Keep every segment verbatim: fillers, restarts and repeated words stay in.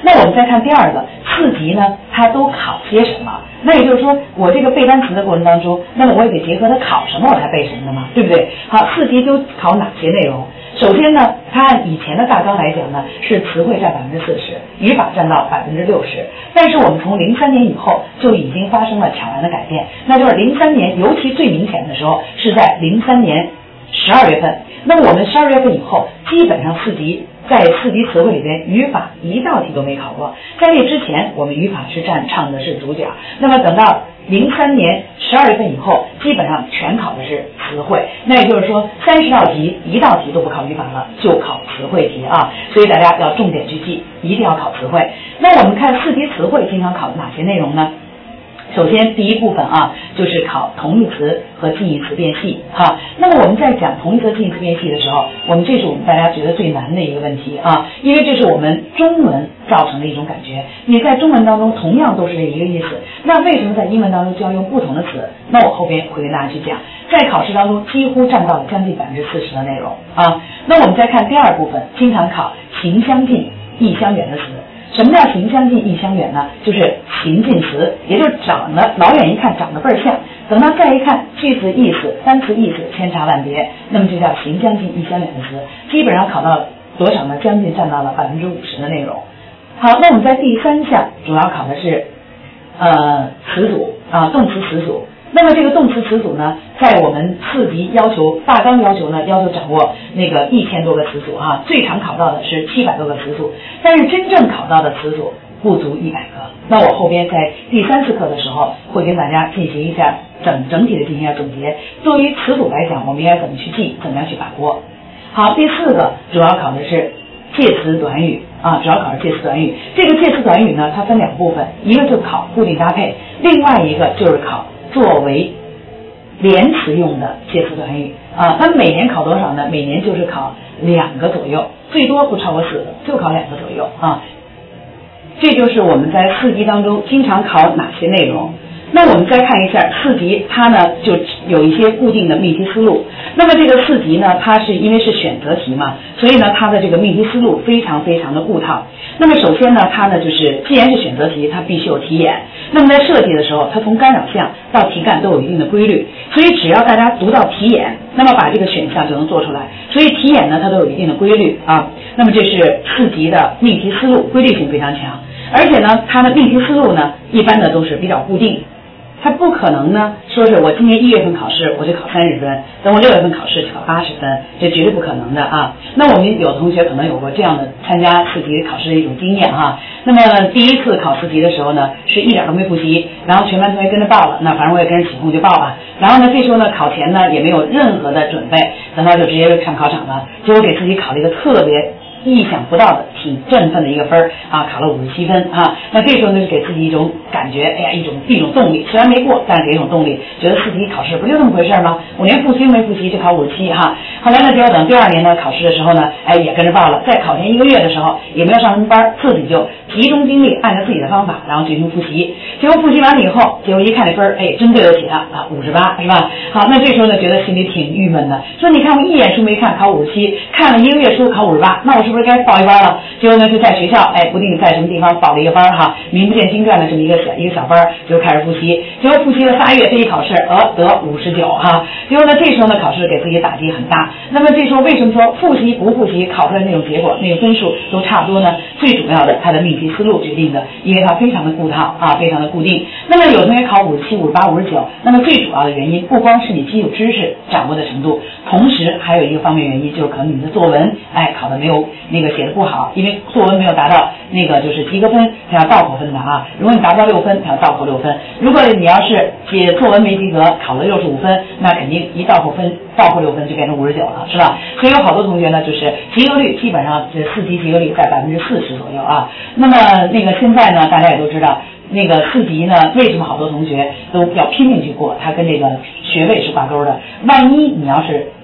那我们再看第二个，四级呢，它都考些什么？那也就是说，我这个背单词的过程当中，那么我也得结合它考什么，我才背什么的嘛，对不对？好，四级都考哪些内容？首先呢，它按以前的大纲来讲呢，是词汇占百分之四十，语法占到百分之六十。但是我们从零三年以后就已经发生了悄然的改变，那就是零三年，尤其最明显的时候是在零三年十二月份。那么我们十二月份以后，基本上四级在四级词汇里边，语法一道题都没考过。在这之前，我们语法是占唱的是主角。那么等到零三年十二月份以后，基本上全考的是词汇。那也就是说，三十道题一道题都不考语法了，就考词汇题啊。所以大家要重点去记，一定要考词汇。那我们看四级词汇经常考哪些内容呢？首先第一部分啊，就是考同义词和近义词辨析哈。那么我们在讲同义词近义词辨析的时候，我们这是我们大家觉得最难的一个问题啊，因为这是我们中文造成的一种感觉。你在中文当中同样都是这一个意思，那为什么在英文当中就要用不同的词？那我后边会跟大家去讲，在考试当中几乎占到了将近百分之四十的内容啊。那我们再看第二部分，经常考形相近意相远的词。什么叫形相近意相远呢？就是形近词，也就是长得老远一看长得倍儿像，等到再一看句子意思、单词意思千差万别，那么就叫形相近意相远的词。基本上考到多少呢？将近占到了百分之五十的内容。好，那我们在第三项主要考的是呃词组啊，动词词组。那么这个动词词组呢，在我们四级要求大纲要求呢，要求掌握那个一千多个词组啊，最常考到的是七百多个词组，但是真正考到的词组不足一百个。那我后边在第三次课的时候，会跟大家进行一下整整体的进行一下总结。作为词组来讲，我们应该怎么去记，怎么样去把握。好，第四个主要考的是介词短语啊，主要考的介词短语。这个介词短语呢，它分两部分，一个就考固定搭配，另外一个就是考作为连词用的介词短语啊。那每年考多少呢？每年就是考两个左右，最多不超过四个，就考两个左右啊。这就是我们在四级当中经常考哪些内容。那我们再看一下四级，它呢就有一些固定的命题思路。那么这个四级呢，它是因为是选择题嘛，所以呢它的这个命题思路非常非常的固套。那么首先呢，它呢就是既然是选择题，它必须有题眼。那么在设计的时候，它从干扰项到题干都有一定的规律，所以只要大家读到题眼，那么把这个选项就能做出来。所以题眼呢，它都有一定的规律啊。那么这是四级的命题思路，规律性非常强，而且呢，它的命题思路呢，一般的都是比较固定。它不可能呢，说是我今年一月份考试我就考三十分，等我六月份考试就考八十分，这绝对不可能的啊。那我们有同学可能有过这样的参加四级考试的一种经验哈。那么第一次考四级的时候呢，是一点都没复习，然后全班同学跟着报了，那反正我也跟着起哄就报吧。然后呢，这时候呢，考前呢也没有任何的准备，等到就直接上考场了，结果给自己考了一个特别意想不到的、挺振奋的一个分啊，考了五十七分啊。那这时候呢，是给自己一种感觉，哎呀，一种一种动力。虽然没过，但是给一种动力，觉得四级考试不就这么回事吗？我连复习没复习就考五十七哈。后来呢，结果等第二年呢考试的时候呢，哎，也跟着报了。在考前一个月的时候，也没有上什么班，自己就集中精力，按照自己的方法，然后进行复习。结果复习完了以后，结果一看这分，哎，真对得起了啊，五十八是吧？好，那这时候呢，觉得心里挺郁闷的，说你看我一眼书没看，考五十七，看了一个月书考五十八，那我是不是该报一班了？结果呢，就在学校，哎，不定在什么地方报了一个班哈，名不见经传的这么一个小一个小班，就开始复习。结果复习了仨月，这一考试，呃，得五十九哈。结果呢，这时候呢，考试给自己打击很大。那么这时候为什么说复习不复习考出来那种结果，那个分数都差不多呢？最主要的，它的命题思路决定的，因为它非常的固套啊，非常的固定。那么有同学考五十七、五十八、五十九，那么最主要的原因不光是你基础知识掌握的程度，同时还有一个方面原因，就是可能你的作文，哎，考的没有那个写的不好，因为作文没有达到那个就是及格分，它要倒扣分的啊。如果你达到六分，它要倒扣六分；如果你要是写作文没及格，考了六十五分，那肯定一倒扣分，倒扣六分就变成五十九了，是吧？所以有好多同学呢，就是及格率基本上这四级及格率在百分之四十左右啊。那么那个现在呢，大家也都知道。那个四级呢，为什么好多同学都要拼命去过？它跟这个学位是挂钩的。万一你要是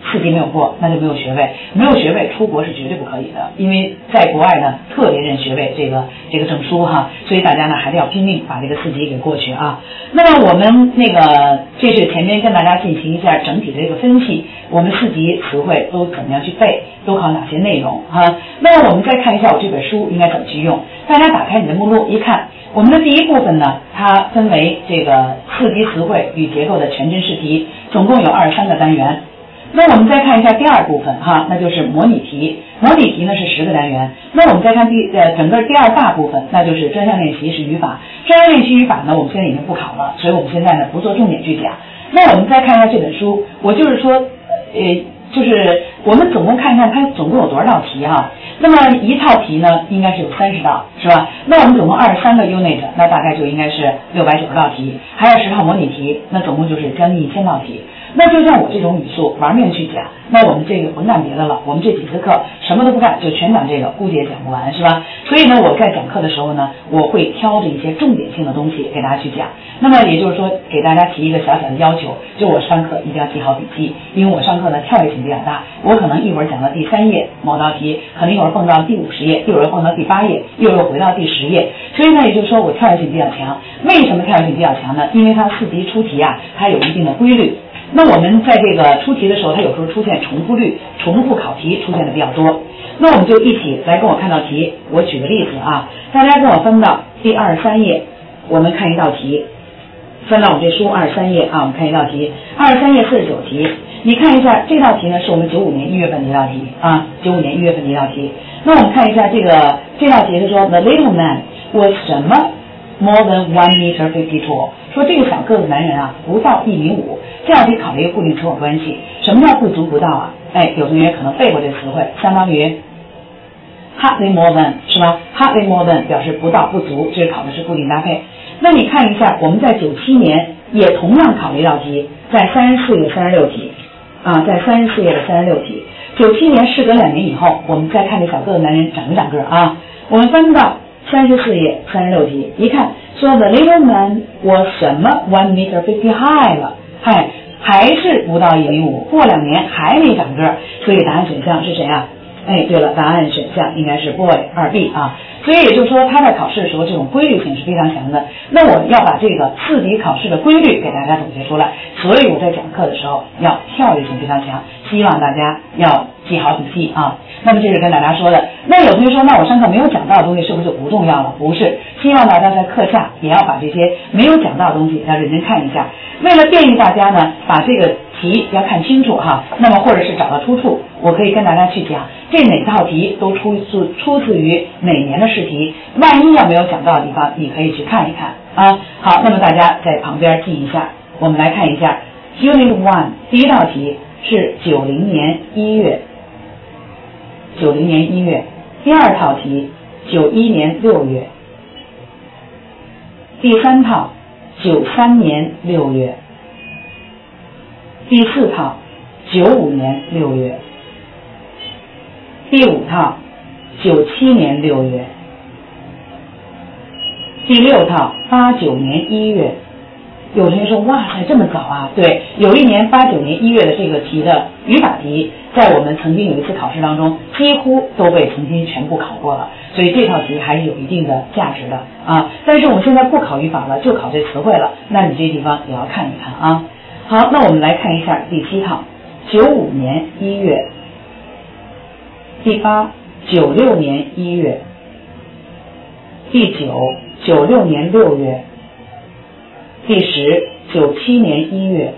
四级没有过，那就没有学位，没有学位出国是绝对不可以的，因为在国外呢特别认学位这个这个证书哈，所以大家呢还是要拼命把这个四级给过去啊。那么我们那个这是前面跟大家进行一下整体的这个分析，我们四级词汇都怎么样去背，都考哪些内容哈。那么我们再看一下我这本书应该怎么去用，大家打开你的目录一看，我们的第一部分呢，它分为这个四级词汇与结构的全真试题，总共有二十三个单元。那我们再看一下第二部分哈，那就是模拟题。模拟题呢是十个单元。那我们再看第呃整个第二大部分，那就是专项练习是语法。专项练习语法呢，我们现在已经不考了，所以我们现在呢不做重点去讲。那我们再看一下这本书，我就是说，呃，就是我们总共看一看它总共有多少道题哈。那么一套题呢，应该是有三十道，是吧？那我们总共二十三个 unit， 那大概就应该是六百九十道题，还有十套模拟题，那总共就是将近一千道题。那就像我这种语速玩命去讲，那我们这个甭干别的了，我们这几次课什么都不干，就全讲这个，估计也讲不完，是吧？所以呢，我在讲课的时候呢，我会挑着一些重点性的东西给大家去讲。那么也就是说，给大家提一个小小的要求，就我上课一定要记好笔记，因为我上课呢跳跃性比较大，我可能一会儿讲到第三页某道题，可能一会儿蹦到第五十页，一会儿又蹦到第八页，一会儿又回到第十页，所以呢，也就是说我跳跃性比较强。为什么跳跃性比较强呢？因为它四级出题啊，它有一定的规律。那我们在这个出题的时候，它有时候出现重复率、重复考题出现的比较多。那我们就一起来跟我看道题。我举个例子啊，大家跟我翻到第二十三页，我们看一道题。翻到我们这书二十三页啊，我们看一道题，二十三页四十九题。你看一下这道题呢，是我们九五年一月份的一道题啊，九五年一月份的一道题。那我们看一下这个这道题是说 The little man was 什么 more than one meter fifty tall， 说这个小个子男人啊不到一米五。这道题考了一个固定词偶关系，什么叫不足不到啊？哎，有同学可能背过这个词汇，相当于 hardly more than 是吧 ？hardly more than 表示不到不足，这是考的是固定搭配。那你看一下，我们在九七年也同样考了一道题，在三十四页三十六题啊，在三十四页的三十六题。九七年事隔两年以后，我们再看这小个子男人长没长个啊？我们翻到三十四页三十六题，一看说 the little man was 什么 one meter fifty high 了。嗨，还是不到一米五，过两年还没长个，所以答案选项是谁啊？哎，对了，答案选项应该是 boy 二 B 啊。所以也就是说，他在考试的时候，这种规律性是非常强的。那我要把这个四级考试的规律给大家总结出来，所以我在讲课的时候要跳跃性非常强，希望大家要记好笔记啊。那么这是跟大家说的。那有同学说，那我上课没有讲到的东西是不是就不重要了？不是，希望大家在课下也要把这些没有讲到的东西要认真看一下。为了便于大家呢，把这个题要看清楚哈，那么或者是找到出处，我可以跟大家去讲这哪套题都出自出自于哪年的试题，万一要没有讲到的地方，你可以去看一看啊。好，那么大家在旁边记一下，我们来看一下 Unit One 第一道题是九零年一月，九零年一月，第二套题九一年六月，第三套九三年六月，第四套九五年六月，第五套九七年六月，第六套八九年一月。有同学说，哇塞，这么早啊？对，有一年八九年一月的这个题的语法题，在我们曾经有一次考试当中，几乎都被重新全部考过了，所以这套题还是有一定的价值的啊。但是我们现在不考语法了，就考这词汇了，那你这地方也要看一看啊。好，那我们来看一下第七套，九五年一月，第八九六年一月，第九九六年六月，第十九七年一月，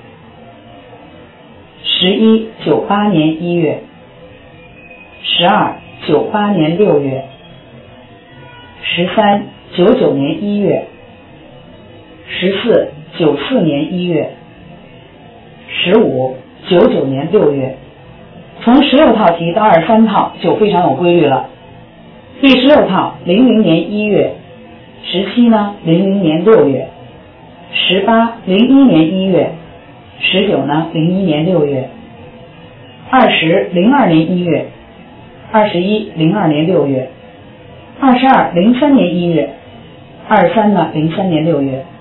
十一九八年一月，十二九八年六月，十三九九年一月，十四九四年一月，十五九九年六月。从十六套题到二十三套就非常有规律了。第十六套零零年一月，十七呢零零年六月，十八零一年一月，十九呢零一年六月，二十零二年一月，二十一零二年六月，二十二零三年一月，二十三呢零三年六月，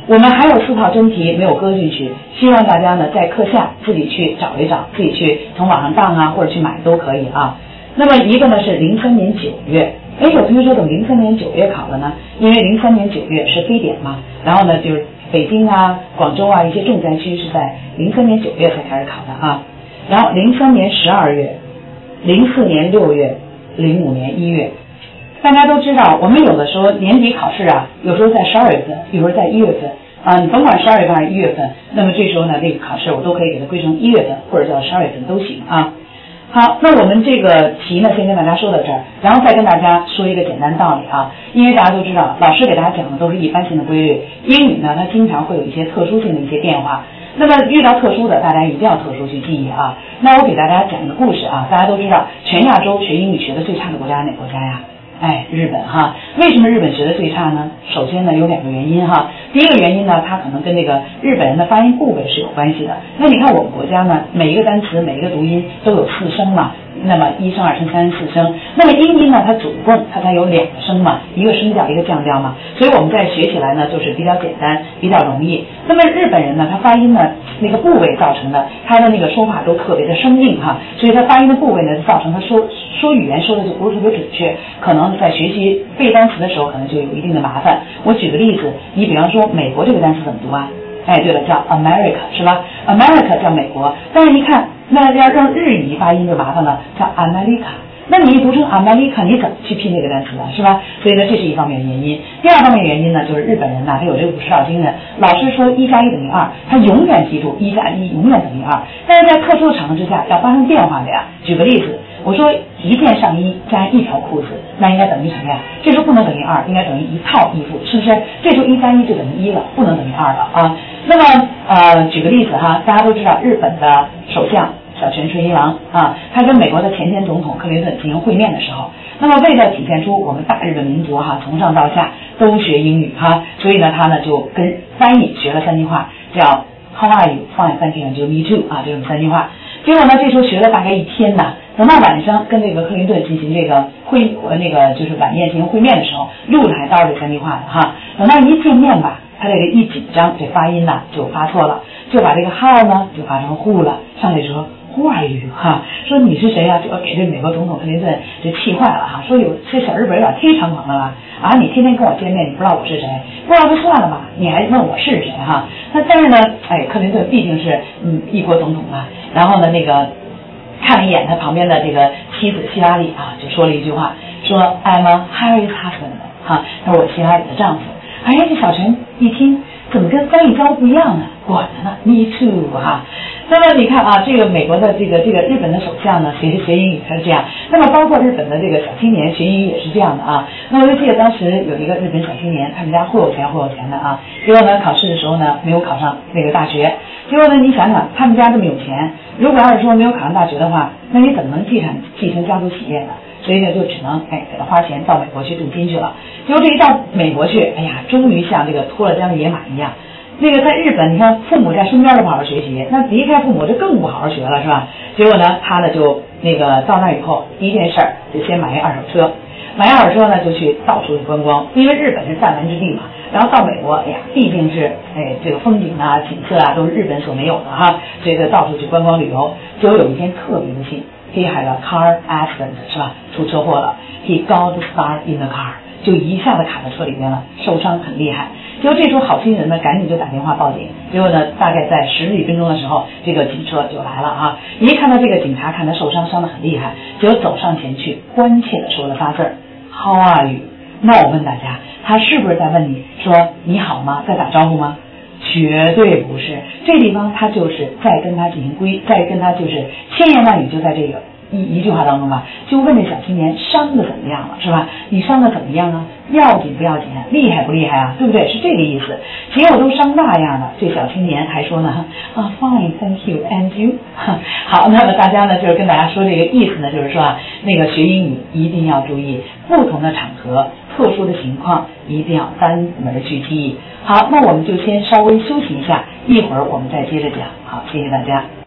我们还有四套真题没有搁进去，希望大家呢在课下自己去找一找，自己去从网上当啊，或者去买都可以啊。那么一个呢是零三年九月，哎，有同学说怎么零三年九月考了呢？因为零三年九月是非典嘛，然后呢就是北京啊、广州啊一些重灾区是在零三年九月才开始考的啊。然后零三年十二月、零四年六月、零五年一月。大家都知道，我们有的时候年底考试啊，有时候在十二月份，有时候在一月份啊，你甭管十二月份还是一月份，那么这时候呢，这个考试我都可以给它归成一月份或者叫十二月份都行啊。好，那我们这个题呢，先跟大家说到这儿，然后再跟大家说一个简单道理啊。因为大家都知道，老师给大家讲的都是一般性的规律，英语呢，它经常会有一些特殊性的一些变化。那么遇到特殊的，大家一定要特殊去记忆啊。那我给大家讲一个故事啊，大家都知道，全亚洲学英语学的最差的国家是哪个国家呀？哎，日本哈。为什么日本学的最差呢？首先呢有两个原因哈。第一个原因呢，它可能跟这个日本人的发音部位是有关系的。那你看我们国家呢，每一个单词每一个读音都有四声嘛，那么一声、二声、三声、四声。那么英音呢，它总共它才有两个声嘛，一个升调，一个降调嘛。所以我们在学起来呢，就是比较简单，比较容易。那么日本人呢，他发音呢那个部位造成的，他的那个说话都特别的生硬哈，所以他发音的部位呢，造成他说说语言说的就不是特别准确，可能在学习背单词的时候，可能就有一定的麻烦。我举个例子，你比方说美国这个单词怎么读啊？哎，对了，叫 America 是吧 ？America 叫美国，但是一看那要让日语发音就麻烦了，叫 America。那你一读成 America， 你怎么去拼这个单词啊？是吧？所以呢，这是一方面原因。第二方面原因呢，就是日本人呐，他有这个五十道精神。老师说一加一等于二，他永远记住一加一永远等于二。但是在特殊的场合之下，要发生变化的呀。举个例子，我说一件上衣加一条裤子，那应该等于什么呀？这时候不能等于二，应该等于一套衣服，是不是？这时候一加一就等于一了，不能等于二了啊。那么呃，举个例子哈，大家都知道日本的首相小泉纯一郎啊，他跟美国的前前总统克林顿进行会面的时候，那么为了体现出我们大日本民族哈，从上到下都学英语哈，所以呢，他呢就跟翻译学了三句话，叫 How are you? Fine, thank you, and me too 啊，这种三句话。结果呢，这时候学了大概一天呢，等到晚上跟这个克林顿进行这个会呃那个就是晚宴进行会面的时候，录了还叨这三句话的哈。等到一见面吧，他这个一紧张，这发音呢就发错了，就把这个 how 呢就发成 who 了，上来说。Who are you 哈？说你是谁呀、啊？就给这美国总统克林顿就气坏了哈！说有这小日本有点忒猖狂了吧？啊，你天天跟我见面，你不知道我是谁？不知道就算了吧，你还问我是谁哈？那但是呢，哎，克林顿毕竟是嗯一国总统啊，然后呢那个看了一眼他旁边的这个妻子希拉里啊，就说了一句话，说 I'm a Harry's husband 哈，他说我希拉里的丈夫。哎，这小陈一听，怎么跟翻译招不一样呢？果然呢 ，Me too 哈。那么你看啊，这个美国的这个这个日本的首相呢，学学英语他是这样。那么包括日本的这个小青年学英语也是这样的啊。那么我就记得当时有一个日本小青年，他们家忽有钱忽有钱的啊，结果呢考试的时候呢没有考上那个大学。结果呢你想想，他们家这么有钱，如果要是说没有考上大学的话，那你怎么能继承继承家族企业呢？所以呢就只能哎给他花钱到美国去镀金去了。结果这一到美国去，哎呀，终于像这个脱了缰的野马一样。那个在日本，你看父母在身边都不好好学习，那离开父母就更不好好学了，是吧？结果呢，他呢就那个到那以后，第一件事儿就先买一二手车，买一二手车呢就去到处去观光，因为日本是弹丸之地嘛。然后到美国，哎呀，毕竟是哎这个风景啊、景色啊都是日本所没有的哈，所以就到处去观光旅游。结果有一天特别不幸，he had a car accident 是吧？出车祸了 ，he got stuck in the car， 就一下子卡在车里面了，受伤很厉害。结果这时候好心人呢，赶紧就打电话报警。结果呢，大概在十几分钟的时候，这个警车就来了啊！一看到这个警察，看他受伤，伤得很厉害，结果走上前去，关切的说了仨字儿 ：“How are you？” 那我问大家，他是不是在问你说你好吗？在打招呼吗？绝对不是，这地方他就是在跟他进行归，在跟他就是千言万语就在这个。一一句话当中吧，就问这小青年伤的怎么样了，是吧？你伤的怎么样啊？要紧不要紧？厉害不厉害啊？对不对？是这个意思。结果都伤那样了，这小青年还说呢啊 ，Fine, thank you, and you 好，那么大家呢，就是跟大家说这个意思呢，就是说啊，那个学英语一定要注意不同的场合、特殊的情况，一定要单门去记忆。好，那我们就先稍微休息一下，一会儿我们再接着讲。好，谢谢大家。